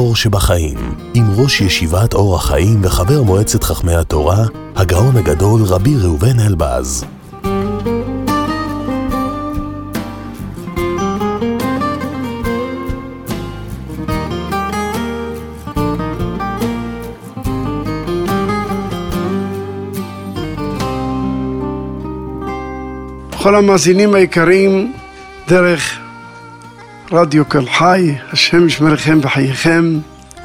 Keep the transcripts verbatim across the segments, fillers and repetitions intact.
האור שבחיים, עם ראש ישיבת אור החיים וחבר מועצת חכמי התורה, הגאון הגדול רבי ראובן אלבז. כל המאזינים היקרים דרך רדיו קול חי, השם ישמרכם וחייכם.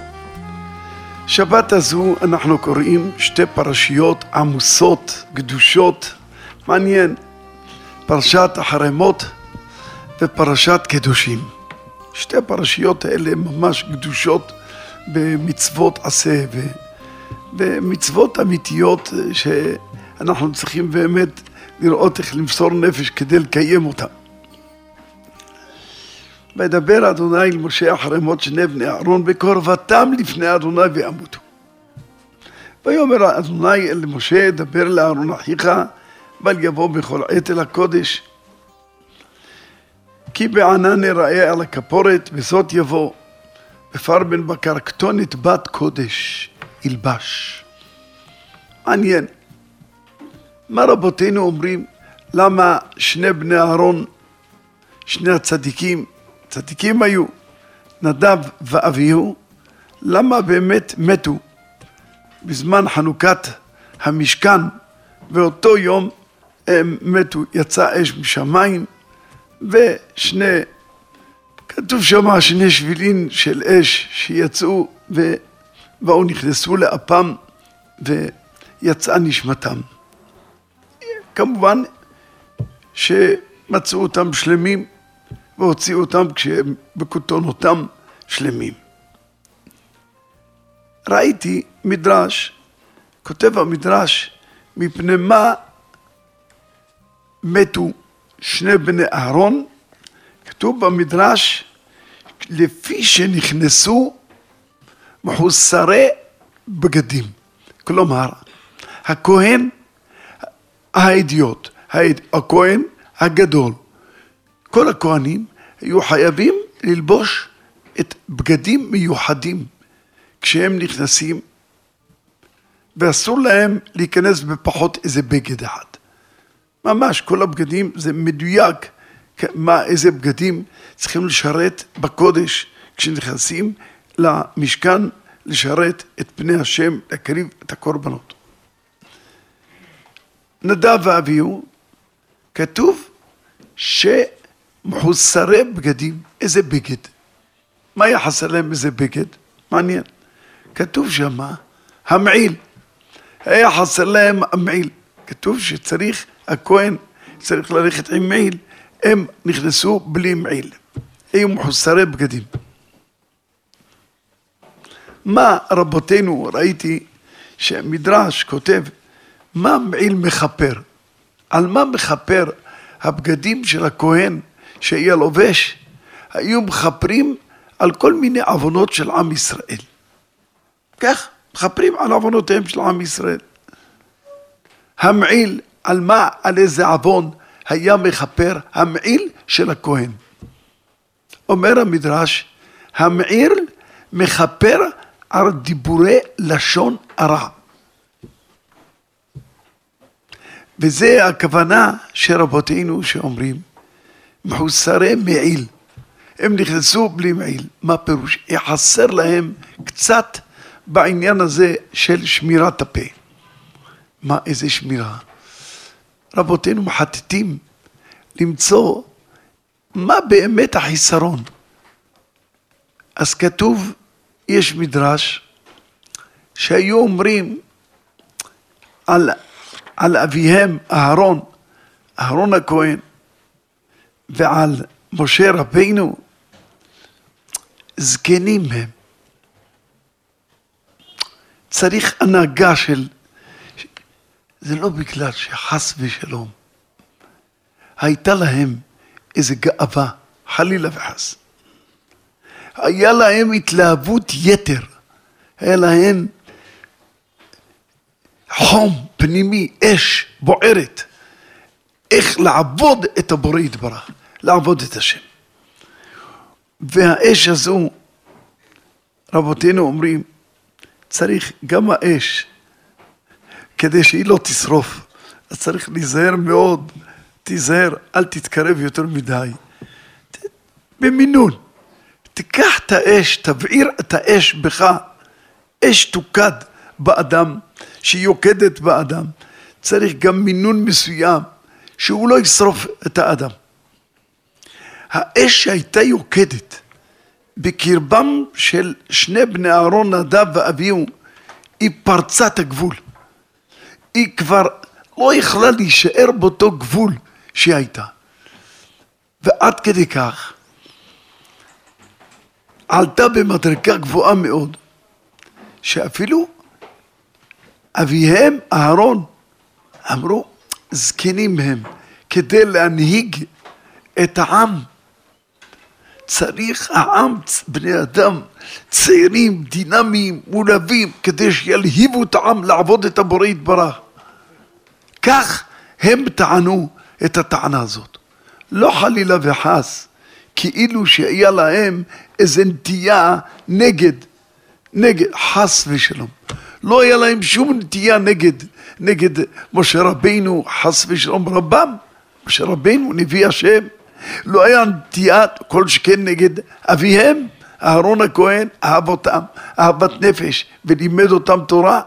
שבת הזו אנחנו קוראים שתי פרשיות עמוסות, קדושות, מעניין, פרשת החרמות ופרשת קדושים. שתי הפרשיות האלה ממש קדושות במצוות עשה ומצוות אמיתיות שאנחנו צריכים באמת לראות איך למסור נפש כדי לקיים אותה. וידבר אדוני אל משה אחרי מות שני בני אהרון בקרבתם לפני אדוני וימותו. ויאמר אדוני אל משה, דבר לאהרון אחיך, בל יבוא בכל עת אל הקודש, כי בענן יראה על הכפורת, וזאת יבוא בפר בן בקר כתונת בת קודש ילבש. מעניין. מה רבותינו אומרים? למה שני בני אהרון, שני הצדיקים, צדיקים היו, נדב ואביהו, למה באמת מתו בזמן חנוכת המשכן, ואותו יום הם מתו, יצא אש משמיים, ושני, כתוב שם שני שבילין של אש שיצאו ובאו נכנסו לאפם ויצאה נשמתם. כמובן שמצאו אותם שלמים והוציאו אותם כשהם בכותונותם שלמים. ראיתי מדרש, כותב המדרש, מפני מה מתו שני בני אהרון, כתוב במדרש, לפי שנכנסו מחוסרי בגדים. כלומר, הכהן האדיוט, הכהן הגדול, כל הכהנים היו חייבים ללבוש את בגדים מיוחדים כשהם נכנסים, ואסור להם להיכנס בפחות איזה בגד אחד. ממש כל הבגדים זה מדויק, מה, איזה בגדים צריכים לשרת בקודש כשנכנסים למשכן, לשרת את פני השם, להקריב את הקורבנות. נדב ואביהו, כתוב שמחוסרי בגדים, איזה בגד? מה יחס להם איזה בגד? מעניין. כתוב שמה, המעיל, היה חסר להם המעיל. כתוב שצריך, הכהן צריך ללכת עם מעיל, הם נכנסו בלי מעיל. היו מחוסרי בגדים. מה רבותינו, ראיתי שהמדרש כותב, מה מעיל מחפר? על מה מחפר הבגדים של הכהן שהיה לובש? היו מחפרים על כל מיני עוונות של עם ישראל. כך, מחפרים על עוונותיהם של עם ישראל. המעיל, על מה, על איזה עוון היה מחפר? המעיל של הכהן. אומר המדרש, המעיל מחפר על דיבורי לשון הרע. וזה הכוונה שרבותינו שאומרים, מחוסרי מעיל, הם נכנסו בלי מעיל. מה פירוש? יחסר להם קצת בעניין הזה של שמירת הפה. מה, איזה שמירה? רבותינו מחטטים למצוא מה באמת החיסרון. אז כתוב, יש מדרש שהיו אומרים על על אביהם אהרון, אהרון הכהן, ועל משה רבינו, זקנים הם. צריך הנהגה של, זה לא בגלל שחס ושלום, הייתה להם איזה גאווה, חלילה וחס. היה להם התלהבות יתר, היה להם חום פנימי, אש בוערת, איך לעבוד את הבורא יתברך, לעבוד את השם. והאש הזו רבותינו אומרים, צריך גם האש, כדי שהיא לא תשרוף, אז צריך להיזהר מאוד, תיזהר, אל תתקרב יותר מדי. במינון, תיקח את האש, תבעיר את האש בך, אש תוקד באדם, שהיא יוקדת באדם, צריך גם מינון מסוים, שהוא לא ישרוף את האדם. האש שהייתה יוקדת, בקרבם של שני בני אהרון, נדב ואביהו, היא פרצה את הגבול. היא כבר לא יכלה להישאר באותו גבול שהיא הייתה. ועד כדי כך, עלתה במדרגה גבוהה מאוד, שאפילו אביהם, אהרון, אמרו, זקנים הם, כדי להנהיג את העם, צריך העם, בני אדם, צעירים, דינמיים, מולבים, כדי שילהיבו את העם לעבוד את הבורא יתברך. כך הם טענו את הטענה הזאת. לא חלילה וחס, כאילו שהיה להם איזו נטייה נגד, נגד, חס ושלום. לא היה להם שום נטייה נגד, נגד משה רבינו, חס ושלום רבם. משה רבינו, נביא השם, לא היה נטייה כל שכן נגד אביהם, אהרון הכהן, אהב אותם, אהבת נפש, ולימד אותם תורה.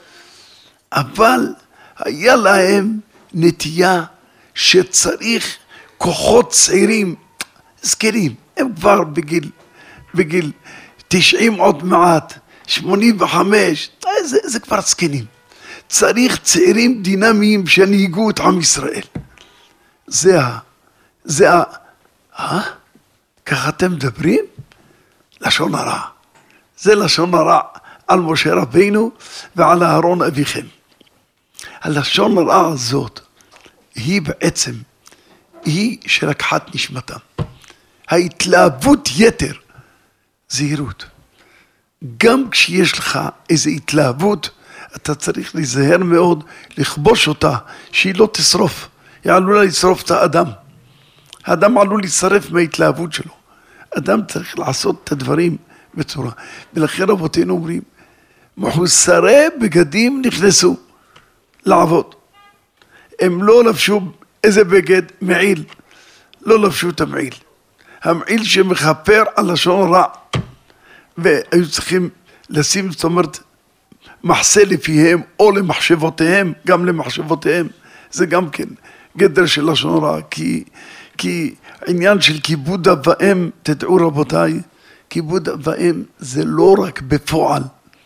אבל היה להם נטייה שצריך כוחות צעירים, זקנים, הם כבר בגיל, בגיל תשעים עוד מעט, שמונים וחמש, זה, זה כבר זקנים. צריך צעירים דינמיים שניהגו את עם ישראל. זה ה... זה ה... אה? ככה אתם מדברים? לשון הרע. זה לשון הרע על משה רבינו ועל אהרון אביכם. הלשון הרע הזאת היא בעצם, היא שלקחת נשמתם. ההתלהבות יתר, זהירות. גם כשיש לך איזו התלהבות, אתה צריך להיזהר מאוד, לכבוש אותה, שהיא לא תשרוף. היא עלולה לשרוף את האדם. האדם עלול להצטרף מההתלהבות שלו. אדם צריך לעשות את הדברים בצורה. ולכן רבותינו אומרים, מחוסרי בגדים נכנסו לעבוד. הם לא לבשו איזה בגד, מעיל. לא לבשו את המעיל. המעיל שמחפר על לשון רע. והיו צריכים לשים, זאת אומרת, מחסה לפיהם או למחשבותיהם, גם למחשבותיהם. זה גם כן גדר של לשון רע, כי, כי עניין של כיבוד אב ואם, תדעו רבותיי, כיבוד אב ואם זה לא רק בפועל,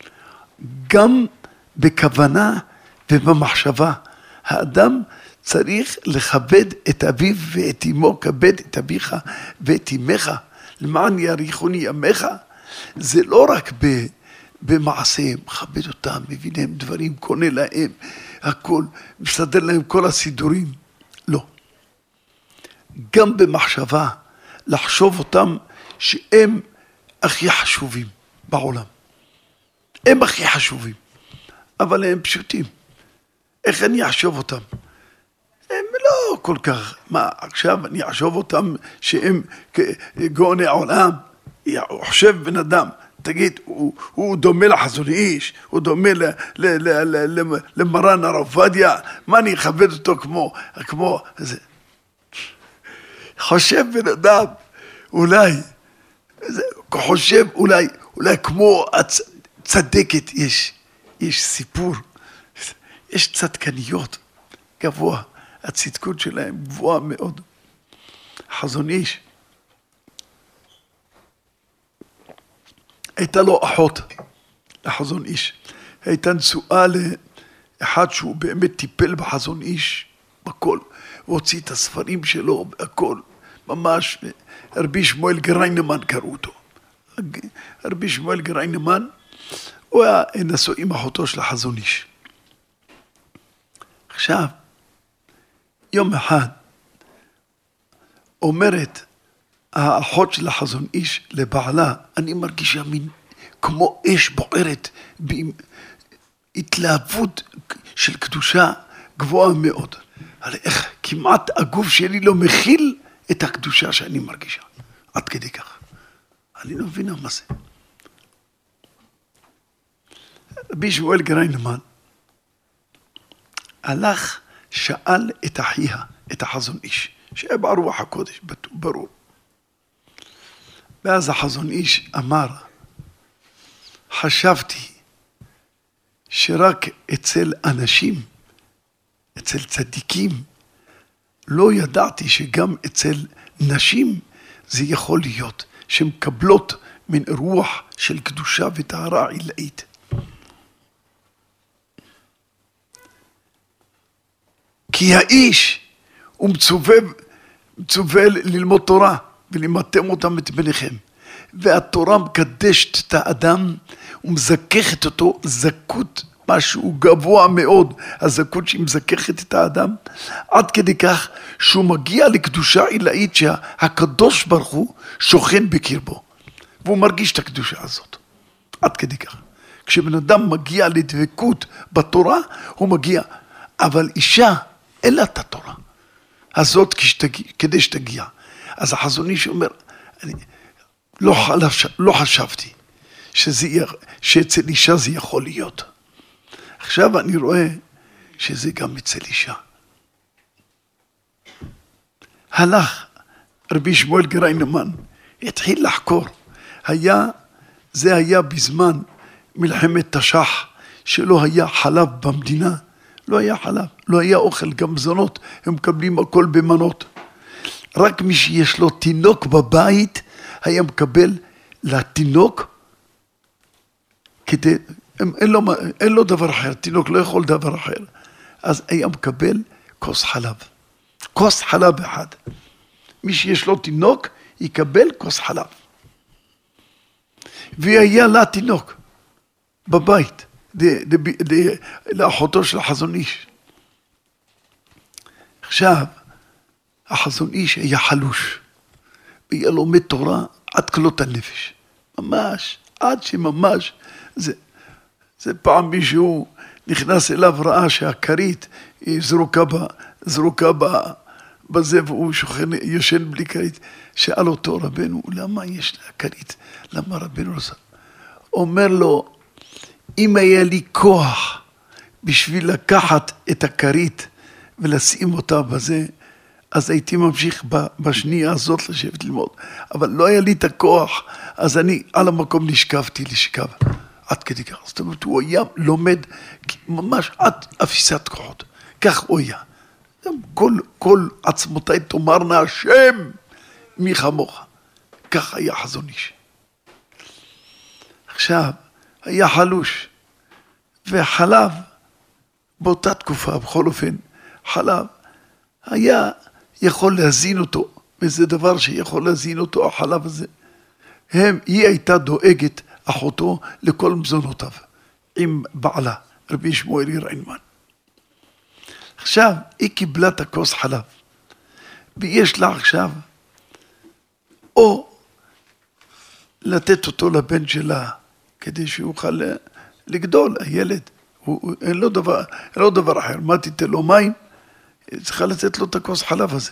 גם בכוונה ובמחשבה. האדם צריך לכבד את אביו ואת אמו, כבד את אביך ואת אמך, למען יאריכון ימיך. זה לא רק ב, במעשיהם, מכבד אותם, מביא להם דברים, קונה להם, הכל, מסדר להם כל הסידורים. לא. גם במחשבה, לחשוב אותם שהם הכי חשובים בעולם. הם הכי חשובים, אבל הם פשוטים. איך אני אחשוב אותם? הם לא כל כך, מה עכשיו אני אחשוב אותם שהם גאוני העולם? הוא חושב בן אדם, תגיד, הוא, הוא דומה לחזון איש, הוא דומה ל, ל, ל, ל, ל, למרן הרב עובדיה, מה אני אכבד אותו כמו, כמו, זה. חושב בן אדם, אולי, זה, חושב אולי, אולי כמו הצ, צדקת, יש, יש סיפור, יש צדקניות, גבוה, הצדקות שלהם גבוהה מאוד. חזון איש, הייתה לו אחות לחזון איש, הייתה נשואה לאחד שהוא באמת טיפל בחזון איש, בכל, והוציא את הספרים שלו, הכל, ממש, רבי שמואל גריינמן קראו אותו. רבי שמואל גריינמן, הוא היה נשוי עם אחותו של החזון איש. עכשיו, יום אחד, אומרת, האחות של החזון איש לבעלה, אני מרגישה מין כמו אש בוערת, בהתלהבות של קדושה גבוהה מאוד. אבל איך כמעט הגוף שלי לא מכיל את הקדושה שאני מרגישה. עד כדי כך. אני לא מבינה מה זה. רבי שמואל גריינמן הלך, שאל את אחיה, את החזון איש, שהיה ברוח הקודש, ברור. ואז החזון איש אמר, חשבתי שרק אצל אנשים, אצל צדיקים, לא ידעתי שגם אצל נשים זה יכול להיות, שמקבלות מן רוח של קדושה וטהרה עילאית. כי האיש הוא מצווה, מצווה ללמוד תורה ולמדתם אותם את בניכם. והתורה מקדשת את האדם ומזככת אותו זכות, משהו גבוה מאוד, הזכות שהיא מזככת את האדם, עד כדי כך שהוא מגיע לקדושה עילאית שהקדוש ברוך הוא שוכן בקרבו. והוא מרגיש את הקדושה הזאת. עד כדי כך. כשבן אדם מגיע לדבקות בתורה, הוא מגיע. אבל אישה, אין לה את התורה הזאת כדי שתגיע. אז החזון איש אומר, אני לא, לא חשבתי שזה, שאצל אישה זה יכול להיות. עכשיו אני רואה שזה גם אצל אישה. הלך רבי שמואל גריינמן, התחיל לחקור. היה, זה היה בזמן מלחמת תש"ח, שלא היה חלב במדינה. לא היה חלב, לא היה אוכל, גם מזונות, הם מקבלים הכל במנות. רק מי שיש לו תינוק בבית, היה מקבל לתינוק, כדי, אין לו, אין לו דבר אחר, תינוק לא יכול דבר אחר. אז היה מקבל כוס חלב. כוס חלב אחד. מי שיש לו תינוק, יקבל כוס חלב. והיה לה תינוק בבית. לאחותו של החזון איש. עכשיו, החזון איש היה חלוש, והיה לומד תורה עד כלות הנפש. ממש, עד שממש, זה, זה פעם מישהו נכנס אליו, ראה שהכרית היא זרוקה, בה, זרוקה בה, בזה, והוא שוכן, יושן בלי כרית. שאל אותו רבנו, למה יש לה כרית? למה רבנו לא שם? אומר לו, אם היה לי כוח בשביל לקחת את הכרית ולשים אותה בזה, אז הייתי ממשיך בשנייה הזאת לשבת ללמוד. אבל לא היה לי את הכוח, אז אני על המקום נשכבתי לשכב. עד כדי כך. זאת אומרת, הוא היה לומד ממש עד אפיסת כוחות. כך הוא היה. כל, כל עצמותיי תאמרנה השם מי כמוך. כך היה חזון איש. עכשיו, היה חלוש, וחלב, באותה תקופה, בכל אופן, חלב, היה יכול להזין אותו, וזה דבר שיכול להזין אותו, החלב הזה. הם, היא הייתה דואגת, אחותו, לכל מזונותיו, עם בעלה, רבי שמואל גריינמן. עכשיו, היא קיבלה את הכוס חלב, ויש לה עכשיו, או לתת אותו לבן שלה, כדי שהוא יוכל לגדול, הילד, הוא, אין לו דבר, אין לו דבר אחר, מה תיתן לו מים? צריכה לתת לו את הכוס חלב הזה.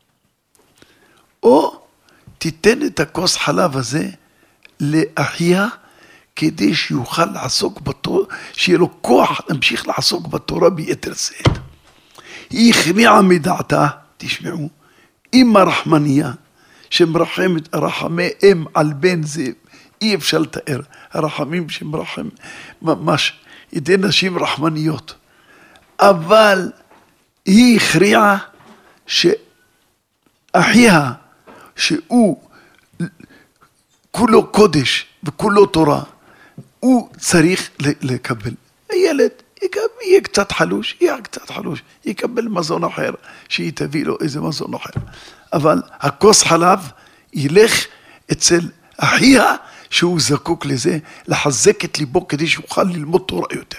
או תיתן את הכוס חלב הזה לאחיה, כדי שיוכל לעסוק בתורה, שיהיה לו כוח להמשיך לעסוק בתורה ביתר שאת. היא הכניעה מדעתה, תשמעו, אמא רחמניה, שמרחמת רחמי אם על בן זה, אי אפשר לתאר, הרחמים שמרחם ממש, ידי נשים רחמניות. אבל היא הכריעה שאחיה, שהוא כולו קודש וכולו תורה, הוא צריך לקבל. הילד יהיה קצת חלוש, יהיה קצת חלוש, יקבל מזון אחר, שהיא תביא לו איזה מזון אחר. אבל הכוס חלב ילך אצל אחיה, שהוא זקוק לזה, לחזק את ליבו כדי שיוכל ללמוד תורה יותר.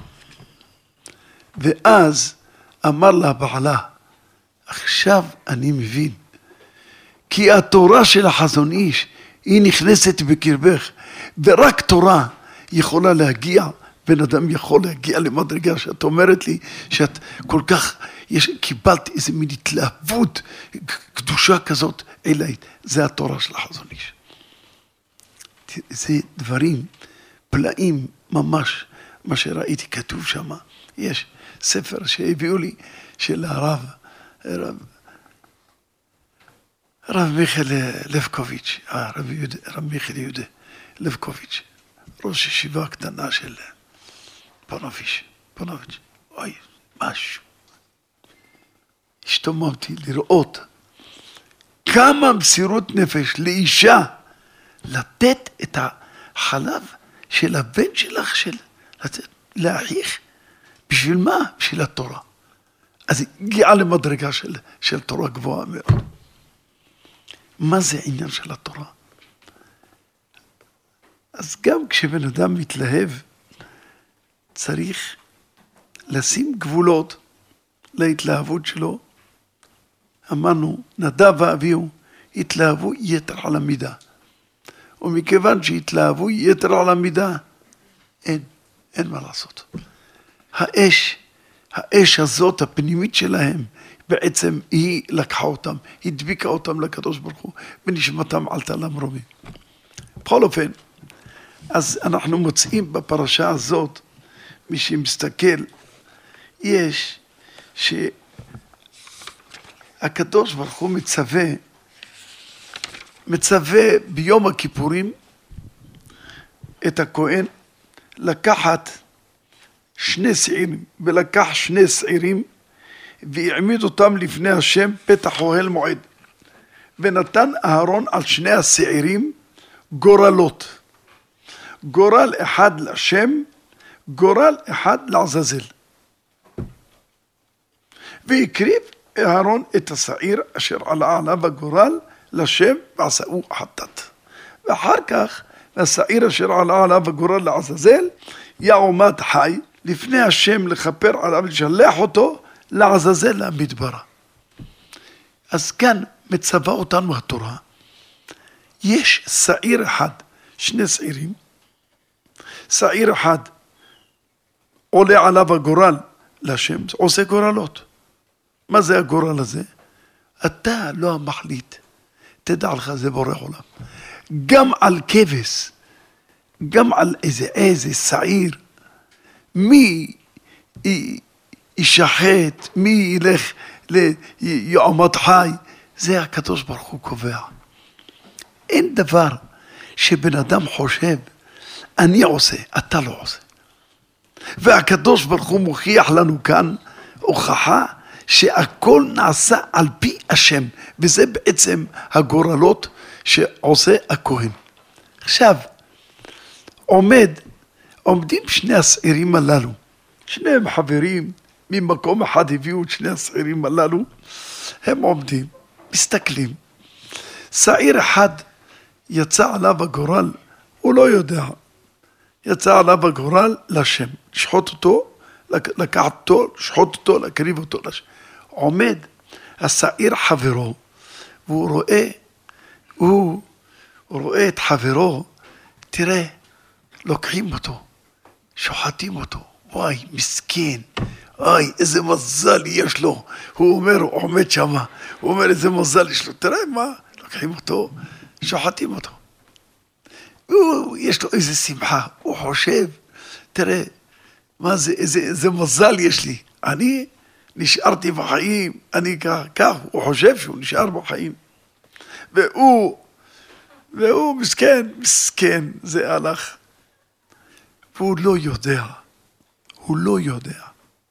ואז אמר לה בעלה, עכשיו אני מבין, כי התורה של החזון איש, היא נכנסת בקרבך, ורק תורה יכולה להגיע, בן אדם יכול להגיע למדרגה שאת אומרת לי, שאת כל כך, יש, קיבלת איזה מין התלהבות, קדושה כזאת אלאית, זה התורה של החזון איש. זה דברים, פלאים ממש, מה שראיתי כתוב שם, יש ספר שהביאו לי של הרב, רב, רב מיכאל לבקוביץ', הרב יהודה, רב מיכאל יהודה לבקוביץ', ראש ישיבה קטנה של פונוביץ', פונוביץ', אוי, משהו. השתוממתי לראות כמה מסירות נפש לאישה לתת את החלב של הבן שלך, של לתת, לאחיך, בשביל מה? בשביל התורה. אז היא הגיעה למדרגה של, של תורה גבוהה מאוד. מה זה עניין של התורה? אז גם כשבן אדם מתלהב, צריך לשים גבולות להתלהבות שלו. אמרנו, נדב ואביהו התלהבו יתר על המידה. ומכיוון שהתלהבו יתר על המידה, אין, אין מה לעשות. האש, האש הזאת, הפנימית שלהם, בעצם היא לקחה אותם, היא דביקה אותם לקדוש ברוך הוא, ונשמתם עלתה למרומים. בכל אופן, אז אנחנו מוצאים בפרשה הזאת, מי שמסתכל, יש שהקדוש ברוך הוא מצווה, מצווה ביום הכיפורים את הכהן לקחת שני שעירים, ולקח שני שעירים והעמיד אותם לפני השם פתח אוהל מועד, ונתן אהרון על שני השעירים גורלות, גורל אחד לשם, גורל אחד לעזאזל. והקריב אהרון את השעיר אשר עלה עליו הגורל לשם ועשאו חטאת. ואחר כך השעיר אשר עלה עליו הגורל לעזאזל יעמד חי לפני השם לכפר עליו, לשלח אותו לעזאזל למדברה. אז כאן מצווה אותנו התורה, יש שעיר אחד, שני שעירים, שעיר אחד עולה עליו הגורל לשם, עושה גורלות. מה זה הגורל הזה? אתה לא המחליט, תדע לך, זה בורא עולם. גם על כבש, גם על איזה איזה שעיר, מי ישחט, מי ילך ליעמד חי, זה הקדוש ברוך הוא קובע. אין דבר שבן אדם חושב, אני עושה, אתה לא עושה. והקדוש ברוך הוא מוכיח לנו כאן הוכחה שהכל נעשה על פי השם, וזה בעצם הגורלות שעושה הכהן. עכשיו, עומד, עומדים שני השעירים הללו, שניהם חברים, ממקום אחד הביאו את שני השעירים הללו, הם עומדים, מסתכלים. שעיר אחד יצא עליו הגורל, הוא לא יודע, יצא עליו הגורל לשם, לשחוט אותו, לקחת אותו, לשחוט אותו, להקריב אותו לשם. עומד השעיר חברו, והוא רואה, הוא, הוא רואה את חברו, תראה, לוקחים אותו, שוחטים אותו, וואי, מסכן, אוי, איזה מזל יש לו. הוא אומר, הוא עומד שם, הוא אומר, איזה מזל יש לו, תראה מה, לוקחים אותו, שוחטים אותו. הוא, יש לו איזה שמחה, הוא חושב, תראה, מה זה, איזה, איזה מזל יש לי, אני נשארתי בחיים, אני כך, כך, הוא חושב שהוא נשאר בחיים. והוא, והוא מסכן, מסכן, זה הלך. והוא לא יודע, הוא לא יודע.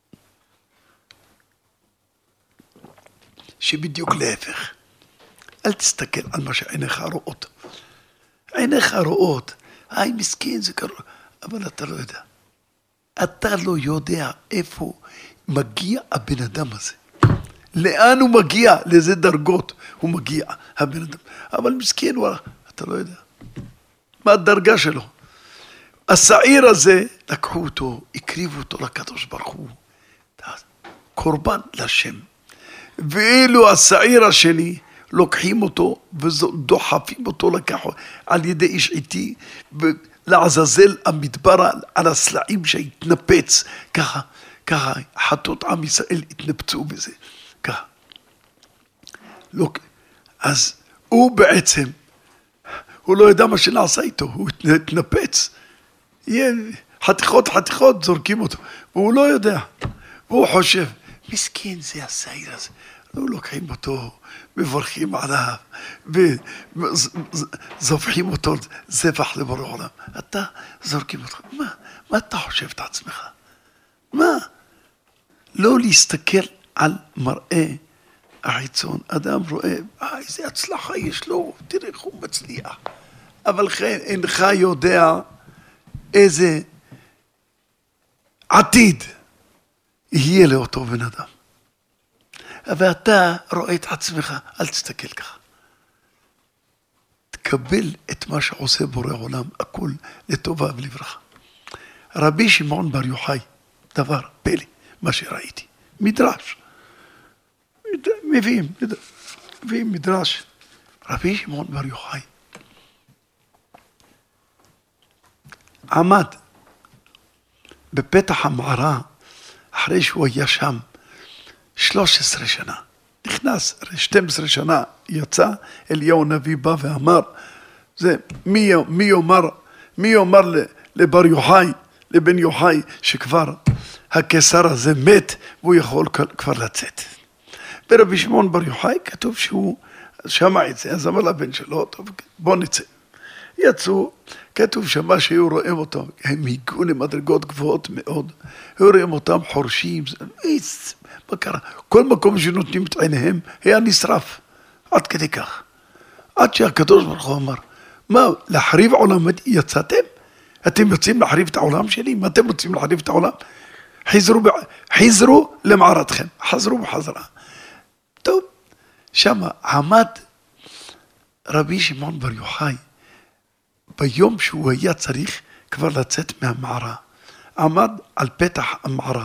שבדיוק להפך. אל תסתכל על מה שעיניך רואות. עיניך רואות, היי מסכן זה קרוב, אבל אתה לא יודע. אתה לא יודע איפה מגיע הבן אדם הזה. לאן הוא מגיע, לאיזה דרגות הוא מגיע, הבן אדם. אבל מסכן, הוא, אתה לא יודע. מה הדרגה שלו? השעיר הזה, לקחו אותו, הקריבו אותו לקדוש ברוך הוא. קורבן לשם. ואילו השעיר השני, לוקחים אותו ודוחפים אותו לקחו על ידי איש עיתי, לעזאזל המדבר על הסלעים שהתנפץ, ככה, ככה, חטות עם ישראל התנפצו בזה, ככה. אז הוא בעצם, הוא לא יודע מה שנעשה איתו, הוא התנפץ. חתיכות חתיכות זורקים אותו, והוא לא יודע, והוא חושב, מסכן זה השעיר הזה, לא לוקחים אותו, מברכים עליו, וזופחים אותו זבח לבורא עולם. אתה זורקים אותך, מה? מה אתה חושב את עצמך? מה? לא להסתכל על מראה החיצון. אדם רואה, אה, איזה הצלחה יש לו, תראה איך הוא מצליח. אבל כן, אינך יודע איזה עתיד יהיה לאותו בן אדם. ואתה רואה את עצמך, אל תסתכל ככה. תקבל את מה שעושה בורא עולם, הכל לטובה ולברכה. רבי שמעון בר יוחאי, דבר פלא, מה שראיתי, מדרש. מביאים, מביאים מדרש. רבי שמעון בר יוחאי עמד בפתח המערה, אחרי שהוא היה שם שלוש עשרה שנה. נכנס, שתים עשרה שנה יצא, אליהו הנביא בא ואמר, זה מי, מי יאמר, מי יאמר לבר יוחאי, לבן יוחאי, שכבר הקיסר הזה מת, והוא יכול כבר לצאת. ברבי שמעון בר יוחאי כתוב שהוא שמע את זה, אז אמר לבן שלו, טוב, בוא נצא. יצאו, כתוב שמה שהיו רואים אותם, הם הגיעו למדרגות גבוהות מאוד, היו רואים אותם חורשים, מה קרה? כל מקום שנותנים את עיניהם היה נשרף, עד כדי כך. עד שהקדוש ברוך הוא אמר, מה, להחריב עולם יצאתם? אתם יוצאים להחריב את העולם שלי? מה אתם רוצים להחריב את העולם? חזרו, חזרו למערתכם, חזרו בחזרה. טוב, שם עמד רבי שמעון בר יוחאי, ביום שהוא היה צריך כבר לצאת מהמערה, עמד על פתח המערה,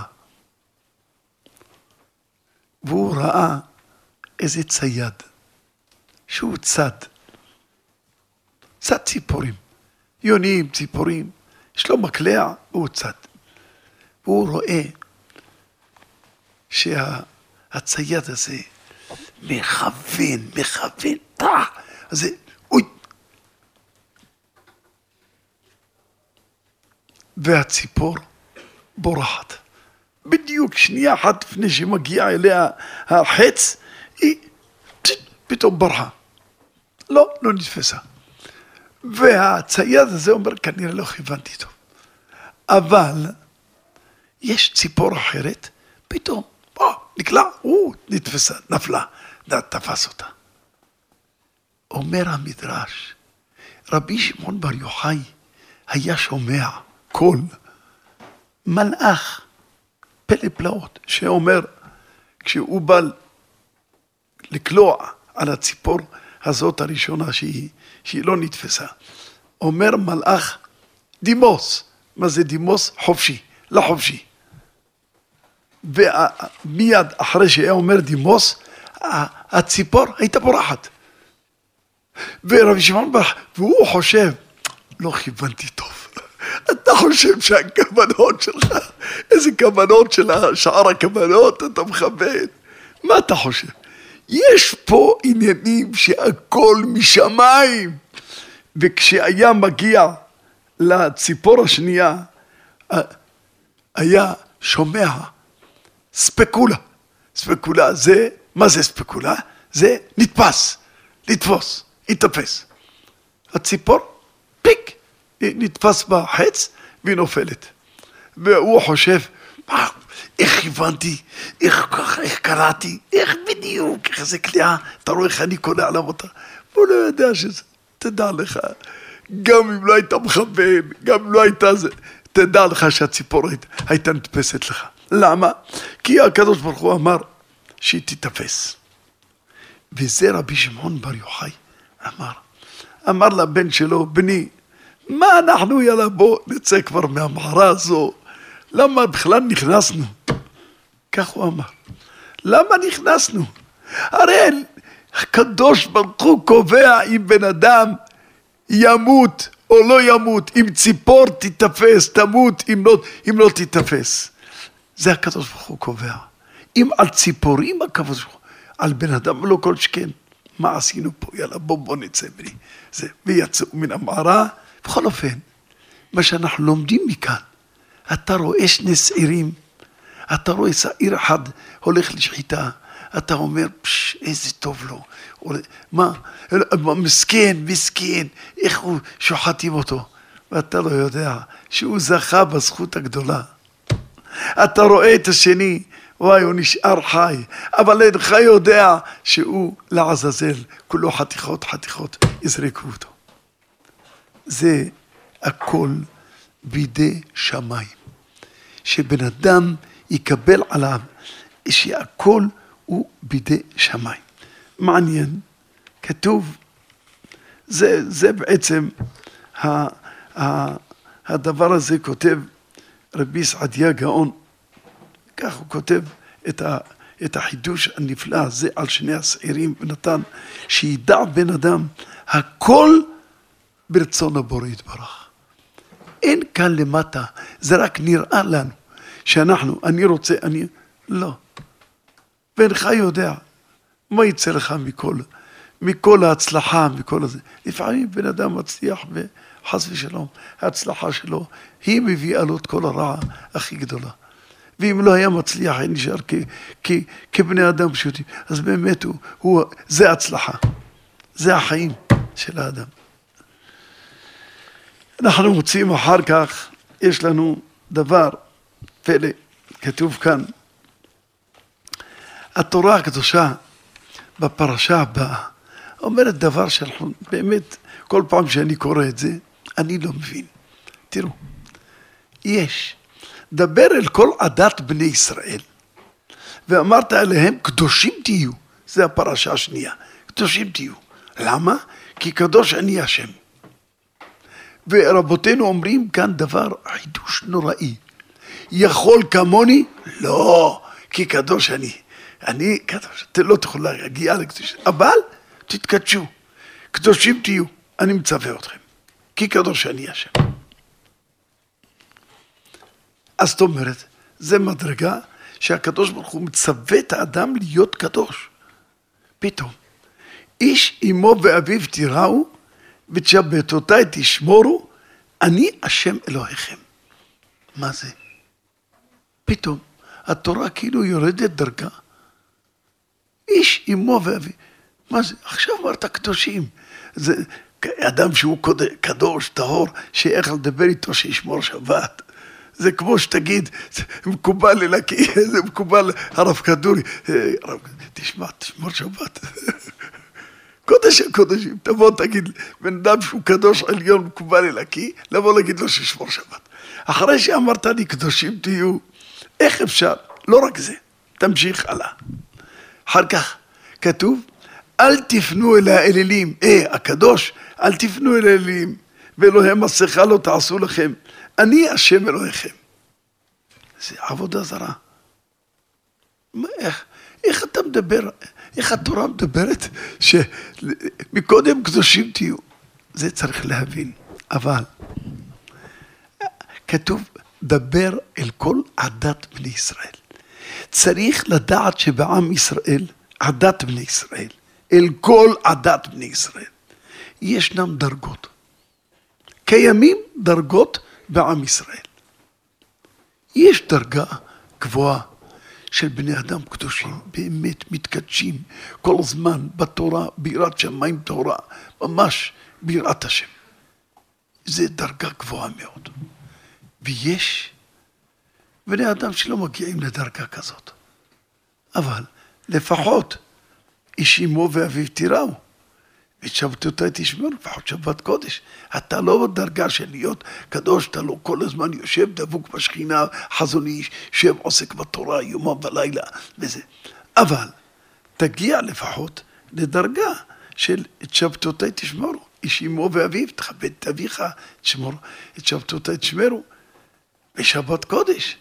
והוא ראה איזה צייד, שהוא צד, צד ציפורים, יונים, ציפורים, יש לו מקלע, והוא צד. והוא רואה שהצייד הזה מכוון, מכוון, טח, אז זה, אוי, והציפור בורחת. בדיוק שנייה אחת לפני שמגיע אליה החץ, היא פתאום ברחה. לא, לא נתפסה. והצייד הזה אומר, כנראה לא כיוונתי טוב. אבל יש ציפור אחרת, פתאום, או, נקלע, הוא נתפסה, נפלה, תפס אותה. אומר המדרש, רבי שמעון בר יוחאי היה שומע קול מלאך, פלא פלאות, שאומר, כשהוא בא לקלוע על הציפור הזאת הראשונה שהיא, שהיא לא נתפסה, אומר מלאך דימוס. מה זה דימוס? חופשי, לחופשי. ומיד אחרי שהיה אומר דימוס, הציפור הייתה בורחת. ורבי שמעון בר, והוא חושב, לא כיוונתי טוב. אתה חושב שהכוונות שלך, איזה כוונות של שאר הכוונות אתה מכוון? מה אתה חושב? יש פה עניינים שהכל משמיים. וכשהיה מגיע לציפור השנייה, היה שומע ספקולה. ספקולה זה, מה זה ספקולה? זה נתפס, לתפוס, יתפס. הציפור, פיק, נתפס בחץ והיא נופלת. והוא חושב, מה, איך הבנתי, איך ככה, איך קראתי, איך בדיוק, איך זה קליעה, אתה רואה איך אני קונה עליו אותה. והוא לא יודע שזה, תדע לך, גם אם לא היית מכוון, גם אם לא הייתה זה, תדע לך שהציפור הייתה נתפסת לך. למה? כי הקדוש ברוך הוא אמר שהיא תתפס. וזה רבי שמעון בר יוחאי אמר. אמר לבן שלו, בני, מה אנחנו, יאללה בוא נצא כבר מהמערה הזו, למה בכלל נכנסנו? כך הוא אמר. למה נכנסנו? הרי הקדוש ברוך הוא קובע אם בן אדם ימות או לא ימות, אם ציפור תתפס, תמות, אם לא, אם לא תתפס. זה הקדוש ברוך הוא קובע. אם על ציפורים הקדוש ברוך הוא, על בן אדם לא כל שכן. מה עשינו פה? יאללה בוא בוא נצא בני. זה, ויצאו מן המערה. בכל אופן, מה שאנחנו לומדים מכאן, אתה רואה שני שעירים, אתה רואה שעיר אחד הולך לשחיטה, אתה אומר, פש, איזה טוב לו. מה? מסכן, מסכן, איך הוא שוחטים אותו. ואתה לא יודע שהוא זכה בזכות הגדולה. אתה רואה את השני, וואי, הוא נשאר חי, אבל אינך יודע שהוא לעזאזל, כולו חתיכות, חתיכות, יזרקו אותו. זה הכל בידי שמיים. שבן אדם יקבל עליו שהכל הוא בידי שמיים. מעניין, כתוב, זה, זה בעצם ה, ה, הדבר הזה כותב רבי סעדיה גאון, כך הוא כותב את, ה, את החידוש הנפלא הזה על שני השעירים ונתן, שידע בן אדם הכל ברצון הבורא יתברך. אין כאן למטה, זה רק נראה לנו שאנחנו, אני רוצה, אני, לא. ואינך יודע מה יצא לך מכל, מכל ההצלחה, מכל הזה. לפעמים בן אדם מצליח וחס ושלום, ההצלחה שלו, היא מביאה לו את כל הרעה הכי גדולה. ואם לא היה מצליח, היה נשאר כ, כ, כבני אדם פשוטים, אז באמת הוא, הוא, זה הצלחה. זה החיים של האדם. אנחנו מוצאים אחר כך, יש לנו דבר פלא, כתוב כאן, התורה הקדושה בפרשה הבאה, אומרת דבר שאנחנו באמת, כל פעם שאני קורא את זה, אני לא מבין. תראו, יש, דבר אל כל עדת בני ישראל, ואמרת אליהם, קדושים תהיו, זה הפרשה השנייה, קדושים תהיו. למה? כי קדוש אני השם. ורבותינו אומרים כאן דבר חידוש נוראי. יכול כמוני? לא, כי קדוש אני. אני קדוש, אתם לא תוכלו להגיע לקדוש, אבל תתקדשו, קדושים תהיו, אני מצווה אתכם, כי קדוש אני השם. אז זאת אומרת, זה מדרגה שהקדוש ברוך הוא מצווה את האדם להיות קדוש. פתאום, איש אמו ואביו תיראו, ותשבתותיי תשמורו, אני השם אלוהיכם. מה זה? פתאום, התורה כאילו יורדת דרגה. איש אמו ואביו. מה זה? עכשיו אמרת קדושים. זה אדם שהוא קדוש, טהור, שאיך לדבר איתו שישמור שבת. זה כמו שתגיד, זה מקובל אלקי, זה מקובל הרב כדורי. הרב, תשמע, תשמור שבת. קודש הקודשים, תבוא תגיד, בן אדם שהוא קדוש עליון מקובל אלקי, לבוא להגיד לו שישמור שבת. אחרי שאמרת לי קדושים תהיו, איך אפשר? לא רק זה, תמשיך הלאה. אחר כך כתוב, אל תפנו אל האלילים, אה, הקדוש, אל תפנו אל האלילים, ואלוהי מסכה לא תעשו לכם, אני השם אלוהיכם. זה עבודה זרה. מה, איך, איך אתה מדבר, איך התורה מדברת, שמקודם קדושים תהיו, זה צריך להבין, אבל כתוב, דבר אל כל עדת בני ישראל. צריך לדעת שבעם ישראל, עדת בני ישראל, אל כל עדת בני ישראל, ישנם דרגות. קיימים דרגות בעם ישראל. יש דרגה גבוהה של בני אדם קדושים, באמת מתקדשים כל הזמן בתורה, ביראת שמיים תורה, ממש ביראת השם. זה דרגה גבוהה מאוד. ויש בני אדם שלא מגיעים לדרגה כזאת. אבל לפחות איש אמו ואביו תיראו, ושבתותיי תשמעו, לפחות שבת קודש. אתה לא בדרגה של להיות קדוש, אתה לא כל הזמן יושב דבוק בשכינה, חזון איש, יושב עוסק בתורה יומם ולילה וזה. אבל תגיע לפחות לדרגה של את שבתותיי תשמרו, איש אמו ואביו, תכבד את אביך, תשמור, את שבתותיי תשמרו, בשבת קודש.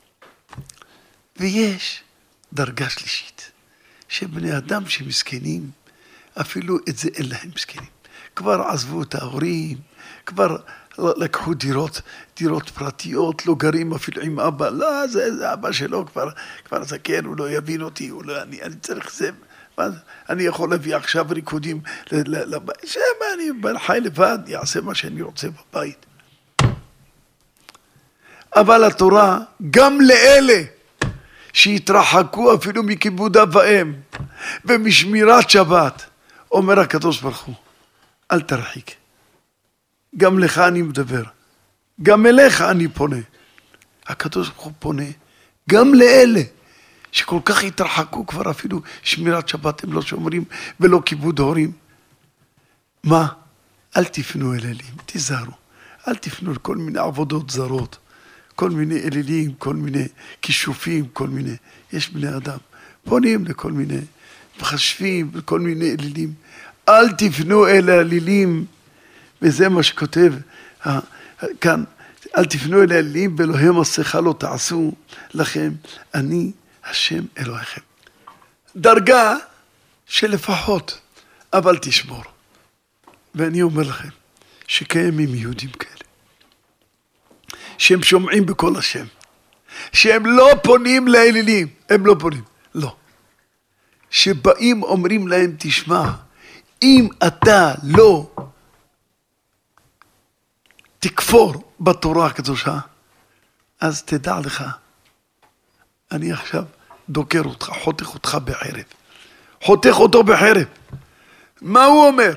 ויש דרגה שלישית, שבני אדם שמסכנים, אפילו את זה אין להם מסכנים. כבר עזבו את ההורים, כבר לקחו דירות, דירות פרטיות, לא גרים אפילו עם אבא, לא, זה, זה אבא שלו כבר, כבר זקן, הוא לא יבין אותי, הוא לא, אני, אני צריך זה, אני יכול להביא עכשיו ריקודים לבית, שמה אני חי לבד, יעשה מה שאני רוצה בבית. אבל התורה גם לאלה שהתרחקו אפילו מכיבוד אב ואם ומשמירת שבת, אומר הקדוש ברוך הוא, אל תרחיק. גם לך אני מדבר, גם אליך אני פונה. הקדוש ברוך הוא פונה גם לאלה שכל כך התרחקו כבר, אפילו שמירת שבת הם לא שומרים ולא כיבוד הורים. מה? אל תפנו אל אלים, תיזהרו. אל תפנו לכל מיני עבודות זרות, כל מיני אלילים, כל מיני כישופים, כל מיני. יש בני אדם, פונים לכל מיני, מחשבים לכל מיני אלילים. אל תפנו אל האלילים, וזה מה שכותב כאן, אל תפנו אל האלילים, ואלוהים עשיך לא תעשו לכם, אני השם אלוהיכם. דרגה שלפחות, אבל תשמור. ואני אומר לכם, שקיימים יהודים כאלה, שהם שומעים בכל השם, שהם לא פונים לאלילים, הם לא פונים, לא. שבאים אומרים להם, תשמע, אם אתה לא תכפור בתורה הקדושה, אז תדע לך, אני עכשיו דוקר אותך, חותך אותך בחרב. חותך אותו בחרב. מה הוא אומר?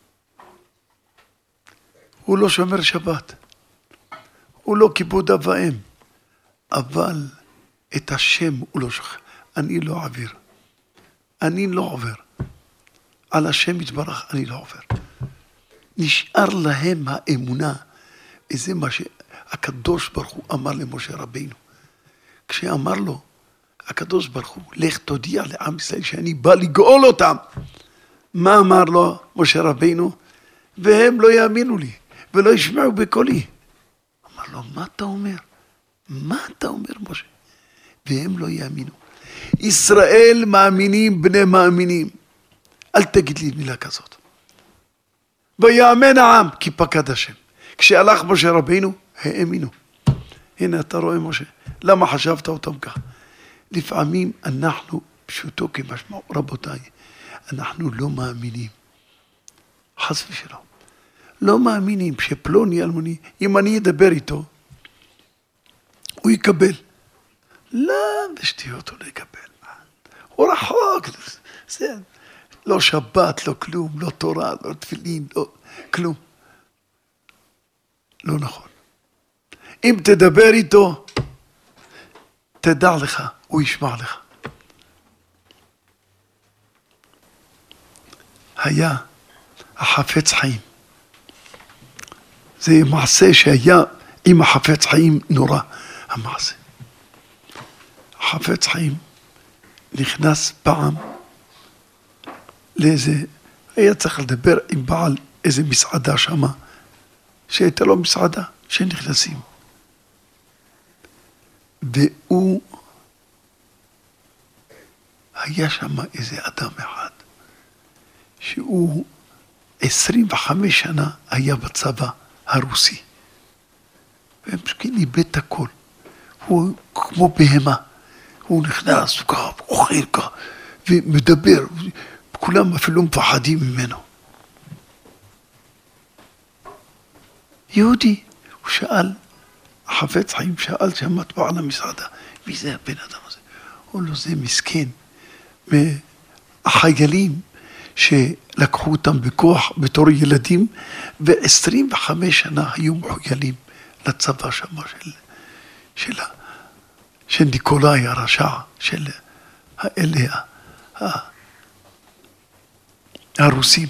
הוא לא שומר שבת. הוא לא כיבוד אב ואם. אבל את השם הוא לא שוכח. אני לא עביר. אני לא עובר. על השם יתברך אני לא עובר. נשאר להם האמונה. וזה מה שהקדוש ברוך הוא אמר למשה רבינו. כשאמר לו, הקדוש ברוך הוא, לך תודיע לעם ישראל שאני בא לגאול אותם. מה אמר לו משה רבינו? והם לא יאמינו לי, ולא ישמעו בקולי. אמר לו, מה אתה אומר? מה אתה אומר, משה? והם לא יאמינו. ישראל מאמינים בני מאמינים. אל תגיד לי מילה כזאת. ויאמן העם, כי פקד השם. כשהלך משה רבינו, האמינו. הנה אתה רואה משה, למה חשבת אותם כך? לפעמים אנחנו פשוטו כמשמעו, רבותיי, אנחנו לא מאמינים. חס ושלום. לא מאמינים שפלוני אלמוני, אם אני אדבר איתו, הוא יקבל. לא, בשטויות הוא לא יקבל. הוא רחוק. זה לא שבת, לא כלום, לא תורה, לא תפילין, לא כלום. לא נכון. אם תדבר איתו, תדע לך, הוא ישמע לך. היה החפץ חיים. זה מעשה שהיה עם החפץ חיים נורא, המעשה. החפץ חיים נכנס פעם לאיזה, היה צריך לדבר עם בעל איזה מסעדה שמה, שהייתה לו מסעדה, שנכנסים. והוא, היה שם איזה אדם אחד, שהוא עשרים וחמש שנה היה בצבא הרוסי. ומשכין איבד את הכל. הוא כמו בהמה. הוא נכנס, הוא ככה, אוכל ככה, ומדבר. כולם אפילו מפחדים ממנו. יהודי, הוא שאל, החפץ חיים שאל שעמד בעל המסעדה, מי זה הבן אדם הזה? הוא לא, זה מסכן. החיילים שלקחו אותם בכוח בתור ילדים, ו-עשרים וחמש שנה היו מחוילים לצבא שם של, של, של ניקולאי הרשע, של האלה, הרוסים.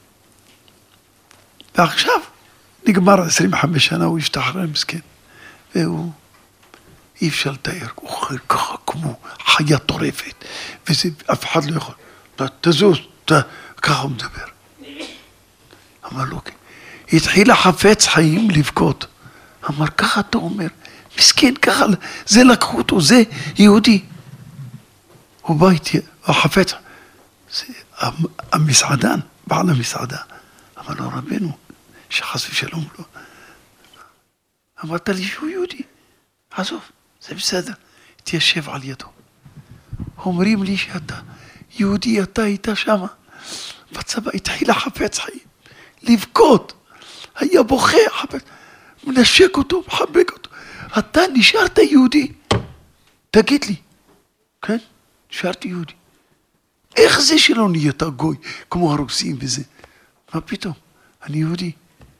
ועכשיו נגמר עשרים וחמש שנה, הוא השתחרר מסכן, והוא אי אפשר לתאר, הוא אוכל ככה כמו חיה טורפת, וזה אף אחד לא יכול, תזוז, ככה הוא מדבר. אמר לו, התחיל החפץ חיים לבכות. אמר, ככה אתה אומר, מסכן, ככה, זה לקחו אותו, זה יהודי. הוא בא איתי, החפץ, זה המסעדן, בעל המסעדה. אמר לו, רבנו, שחס ושלום לו. אמרת לי שהוא יהודי, עזוב, זה בסדר, תיישב על ידו. אומרים לי שאתה יהודי, אתה היית שמה, בצבא התחיל החפץ חיים, לבכות, היה בוכה, חפץ, מנשק אותו, מחבק אותו, אתה נשארת יהודי. תגיד לי, כן? נשארתי יהודי. איך זה שלא נהיית גוי, כמו הרוסים וזה? מה פתאום? אני יהודי.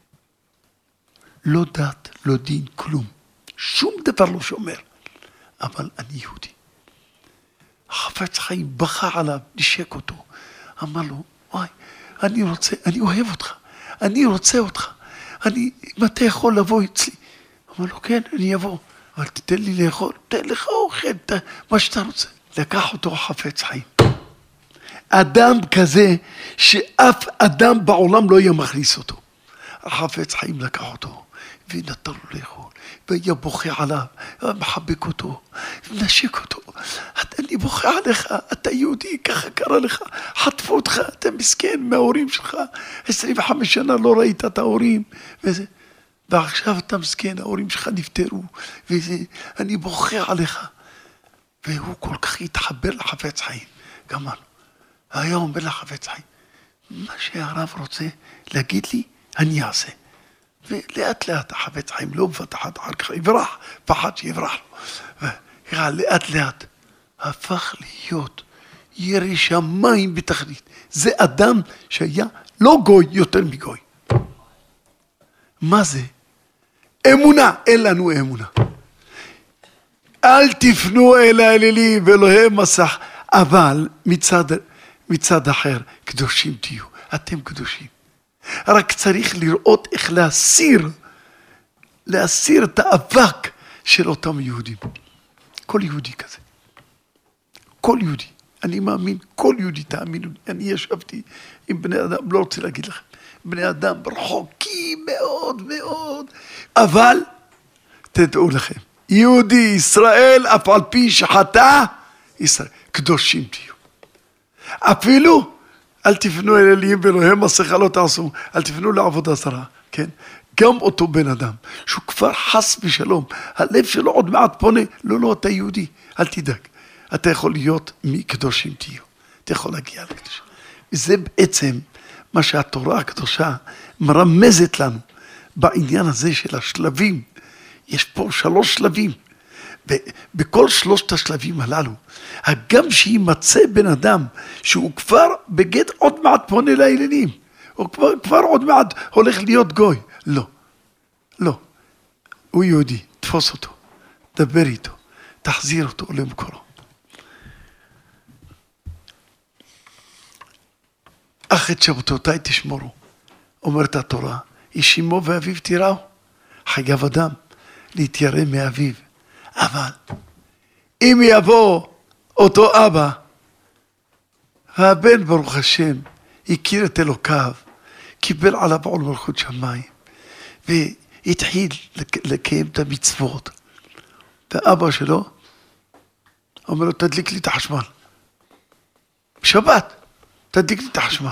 לא דת, לא דין, כלום. שום דבר לא שומר. אבל אני יהודי. החפץ חיים בכה עליו, נשק אותו. אמר לו, וואי, אני רוצה, אני אוהב אותך. אני רוצה אותך. אני, אם אתה יכול לבוא אצלי. אמר לו, כן, אני אבוא. אבל תתן לי לאכול, תן לך אוכל, ת, מה שאתה רוצה. לקח אותו חפץ חיים. אדם כזה שאף אדם בעולם לא יהיה מכניס אותו. החפץ חיים לקח אותו ונתן לו לאכול והיה בוכה עליו, מחבק אותו, נשק אותו. אני בוכה עליך, אתה יהודי, ככה קרה לך, חטפו אותך, אתה מסכן מההורים שלך, עשרים וחמש שנה לא ראית את ההורים וזה. ועכשיו אתה מסכן, ההורים שלך נפטרו וזה, אני בוכה עליך. והוא כל כך התחבר לחפץ חיים. גמר. היה אומר לחפץ חיים, מה שהרב רוצה להגיד לי, אני אעשה. ולאט לאט החפץ חיים לא מפתחת, אחר כך יברח, פחד שיברח לו. לאט לאט הפך להיות ירא שמיים בתכלית. זה אדם שהיה לא גוי יותר מגוי. מה זה? אמונה, אין לנו אמונה. אל תפנו אל האלילים ואלוהי מסך, אבל מצד, מצד אחר, קדושים תהיו, אתם קדושים. רק צריך לראות איך להסיר, להסיר את האבק של אותם יהודים. כל יהודי כזה. כל יהודי. אני מאמין, כל יהודי, תאמינו לי. אני ישבתי עם בני אדם, לא רוצה להגיד לכם, בני אדם רחוקים מאוד מאוד, אבל תדעו לכם, יהודי ישראל, אף על פי שחטא, ישראל, קדושים תהיו. אפילו, אל תפנו אל אלוהים ואלוהי מסכה לא תעשו, אל תפנו לעבודה זרה, כן? גם אותו בן אדם, שהוא כבר חס ושלום, הלב שלו עוד מעט פונה, לא, לא, אתה יהודי, אל תדאג. אתה יכול להיות מקדושים תהיו, אתה יכול להגיע לקדושה. וזה בעצם מה שהתורה הקדושה מרמזת לנו, בעניין הזה של השלבים. יש פה שלוש שלבים, ובכל שלושת השלבים הללו, הגם שימצא בן אדם שהוא כבר בגד עוד מעט פונה לאלילים, הוא כבר, כבר עוד מעט הולך להיות גוי. לא, לא. הוא יהודי, תפוס אותו, דבר איתו, תחזיר אותו למקורו. אך את שבתותיי תשמורו, אומרת התורה, איש אמו ואביו תיראו, חייב אדם להתיירא מאביו. אבל אם יבוא אותו אבא, והבן ברוך השם הכיר את אלוקיו, קיבל עליו עול מלכות שמיים, והתחיל לקיים את המצוות, ואבא שלו אומר לו, תדליק לי את החשמל. בשבת, תדליק לי את החשמל.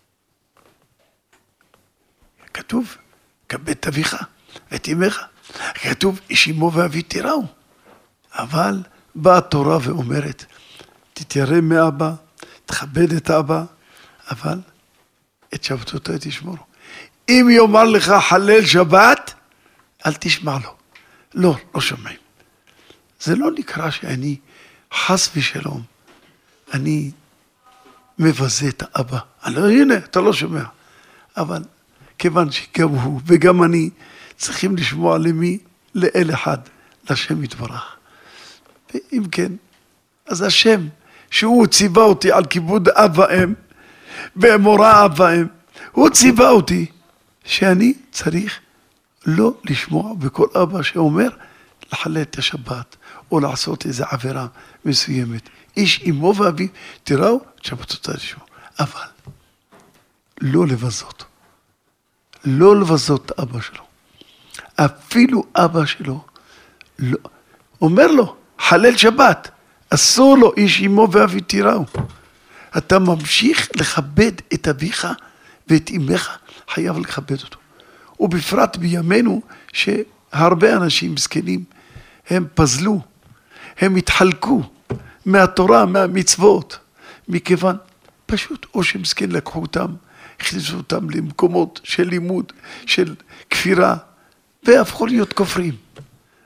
כתוב, כבד אביך ואת אמך. כתוב, איש אמו ואבי תיראו. אבל באה התורה ואומרת, תתיירא מאבא, תכבד את אבא, אבל את שבתותיי תשמורו. אם יאמר לך חלל שבת, אל תשמע לו. לא, לא שומעים. זה לא נקרא שאני חס ושלום, אני מבזה את האבא. לא, הנה, אתה לא שומע. אבל כיוון שגם הוא וגם אני צריכים לשמוע למי? לאל אחד, לשם יתברך. ואם כן, אז השם, שהוא ציווה אותי על כיבוד אב ואם, ואמורה אב ואם, הוא ציווה אותי שאני צריך לא לשמוע בכל אבא שאומר לחלל את השבת, או לעשות איזו עבירה מסוימת. איש אמו ואבי, תראו, שבתותיי תשמעו. אבל לא לבזות. לא לבזות את אבא שלו. אפילו אבא שלו לא, אומר לו, חלל שבת, אסור לו, איש אמו ואבי תיראו. אתה ממשיך לכבד את אביך ואת אמך, חייב לכבד אותו. ובפרט בימינו שהרבה אנשים מסכנים, הם פזלו, הם התחלקו מהתורה, מהמצוות, מכיוון פשוט או שמסכן לקחו אותם, הכניסו אותם למקומות של לימוד, של כפירה, והפכו להיות כופרים.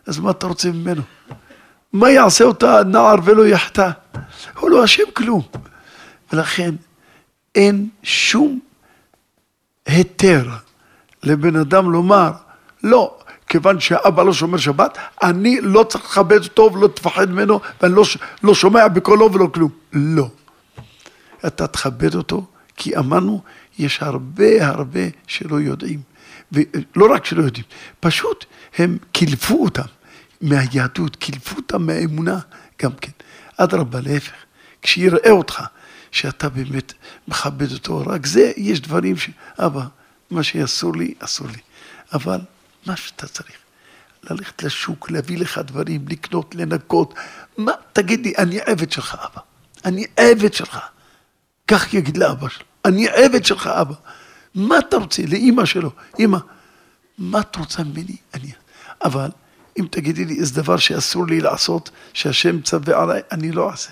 אז מה אתה רוצה ממנו? מה יעשה אותה נער ולא יחטא? הוא לא אשם כלום. ולכן אין שום היתר לבן אדם לומר, לא, כיוון שהאבא לא שומר שבת, אני לא צריך לכבד אותו ולא תפחד ממנו, ואני לא, לא שומע בקולו ולא כלום. לא. אתה תכבד אותו, כי אמרנו, יש הרבה הרבה שלא יודעים. ולא רק שלא יודעים, פשוט הם קילפו אותם מהיהדות, קילפו אותם מהאמונה גם כן. עד רבה להפך, כשיראה אותך, שאתה באמת מכבד אותו, רק זה, יש דברים ש... אבא, מה שאסור לי, אסור לי. אבל מה שאתה צריך, ללכת לשוק, להביא לך דברים, לקנות, לנקות, מה, תגיד לי, אני עבד שלך, אבא. אני עבד שלך. כך יגיד לאבא שלו. אני עבד שלך, אבא. מה אתה רוצה? לאמא שלו. אמא, מה אתה רוצה ממני? אני... אבל אם תגידי לי, איזה דבר שאסור לי לעשות, שהשם צווה עליי, אני לא אעשה.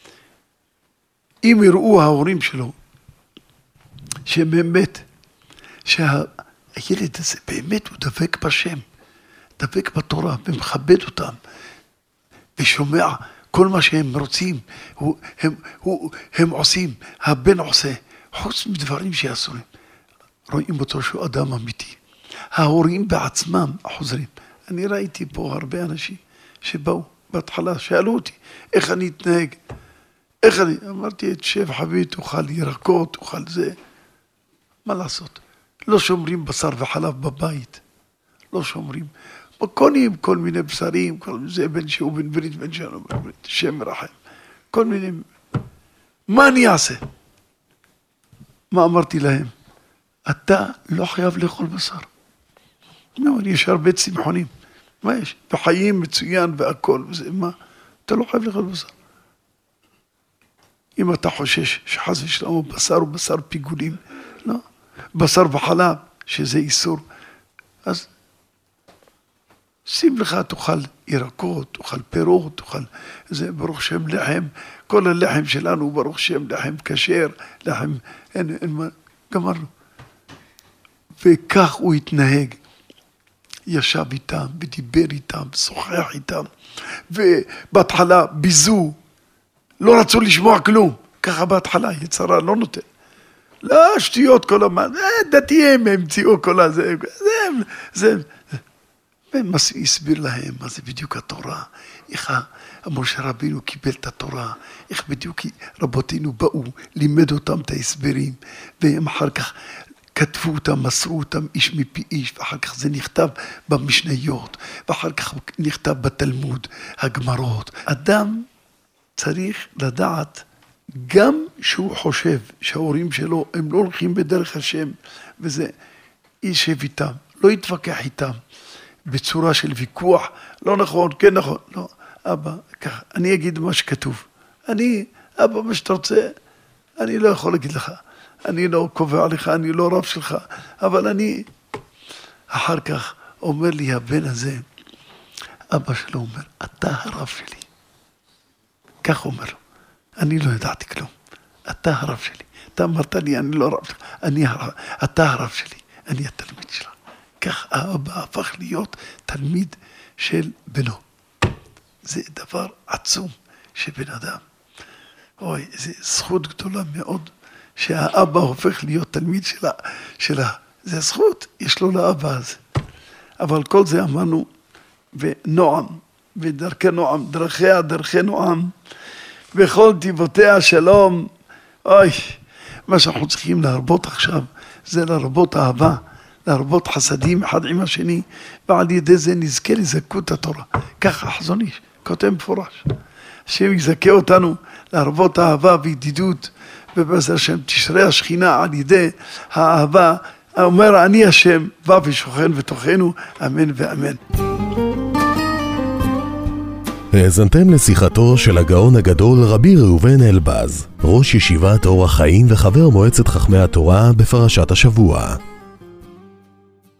אם יראו ההורים שלו, שבאמת, שהילד הזה באמת הוא דבק בשם, דבק בתורה, ומכבד אותם, ושומע כל מה שהם רוצים, הוא, הם, הוא, הם עושים, הבן עושה, חוץ מדברים שאסורים. רואים אותו שהוא אדם אמיתי. ההורים בעצמם חוזרים. אני ראיתי פה הרבה אנשים שבאו בהתחלה, שאלו אותי, איך אני אתנהג? איך אני? אמרתי, את שב חביבי, תאכל ירקות, תאכל זה. מה לעשות? לא שומרים בשר וחלב בבית. לא שומרים. קונים כל מיני בשרים, כל זה בן שהוא בן ברית, בן שלנו בן ברית, שם מרחם. כל מיני... מה אני אעשה? מה אמרתי להם? אתה לא חייב לאכול בשר. לא, יש הרבה צמחונים. מה יש? וחיים מצוין והכל. וזה, מה? אתה לא חייב לאכול בשר. אם אתה חושש שחס ושלום בשר הוא בשר פיגולים, לא. בשר וחלב, שזה איסור, אז שים לך, תאכל ירקות, תאכל פירות, תאכל, זה ברוך שם לחם, כל הלחם שלנו הוא ברוך שם לחם כשר, לחם, אין, אין מה, גמרנו. וכך הוא התנהג, ישב איתם, ודיבר איתם, שוחח איתם, ובהתחלה ביזו, לא רצו לשמוע כלום, ככה בהתחלה, יצרה לא נותן. לא, שטויות כל הזמן, דתיים המציאו כל הזה, זה, זה, ומסי הסביר להם מה זה בדיוק התורה, איך משה רבינו קיבל את התורה, איך בדיוק רבותינו באו, לימד אותם את ההסברים, והם אחר כך כתבו אותם, מסרו אותם איש מפי איש, ואחר כך זה נכתב במשניות, ואחר כך נכתב בתלמוד, הגמרות. אדם צריך לדעת, גם שהוא חושב שההורים שלו הם לא הולכים בדרך השם, וזה יישב איתם, לא יתווכח איתם, בצורה של ויכוח, לא נכון, כן נכון, לא, אבא, ככה, אני אגיד מה שכתוב, אני, אבא, מה שאתה רוצה, אני לא יכול להגיד לך, אני לא קובע לך, אני לא רב שלך, אבל אני, אחר כך אומר לי הבן הזה, אבא שלו אומר, אתה הרב שלי, כך אומר לו, אני לא ידעתי כלום, אתה הרב שלי, אתה אמרת לי, אני לא רב שלך, אני הרב, אתה הרב שלי, אני התלמיד שלך. כך האבא הפך להיות תלמיד של בנו. זה דבר עצום שבן אדם. אוי, זו זכות גדולה מאוד, שהאבא הופך להיות תלמיד שלה. שלה. זה זכות, יש לו לאבא הזה. אבל כל זה אמרנו, ונועם, ודרכי נועם, דרכיה, דרכי נועם, בכל טיבותיה שלום. אוי, מה שאנחנו צריכים להרבות עכשיו, זה להרבות אהבה. להרבות חסדים אחד עם השני, ועל ידי זה נזכה לזכות התורה. ככה החזון איש, כותב מפורש. השם יזכה אותנו להרבות אהבה וידידות, ובעזרת השם תשרה השכינה על ידי האהבה, אומר אני השם, בא ושוכן ותוכנו, אמן ואמן. האזנתם לשיחתו של הגאון הגדול רבי ראובן אלבז, ראש ישיבת אור החיים וחבר מועצת חכמי התורה בפרשת השבוע.